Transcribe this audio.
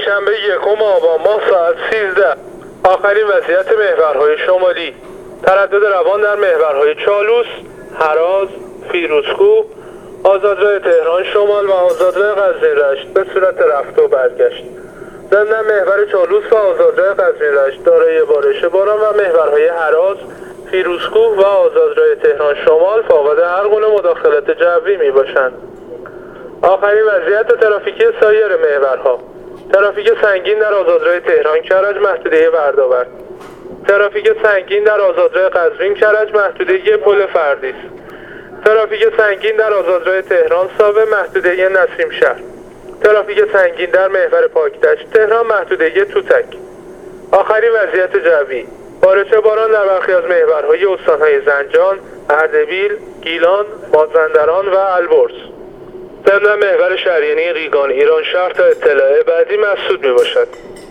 یکشنبه 1 آبان ماه ساعت 13. آخرین وضعیت محورهای شمالی: تردد روان در محورهای چالوس، هراز، فیروزکوه، آزادراه تهران شمال و آزادراه قزوین رشت به صورت رفت و برگشت. ضمن محور چالوس و آزادراه قزوین رشت دارای بارش باران و محورهای هراز، فیروزکوه و آزادراه تهران شمال فاقد هر گونه مداخلت جوی می باشند. آخرین وضعیت ترافیکی سایر محورها: ترافیک سنگین در آزادراه تهران کرج محدوده ورداورد، ترافیک سنگین در آزادراه قزوین کرج محدوده پل فردیس، ترافیک سنگین در آزادراه تهران ساوه محدوده نسیم شهر، ترافیک سنگین در محور پاکدشت تهران محدوده توتک. آخرین وضعیت جوی: بارش باران در برخی از محورهای استانهای زنجان، اردبیل، گیلان، مازندران و البرز. ضمن محور شهریاری ریگان ایران شهر تا اطلاع بعدی مسدود می باشد.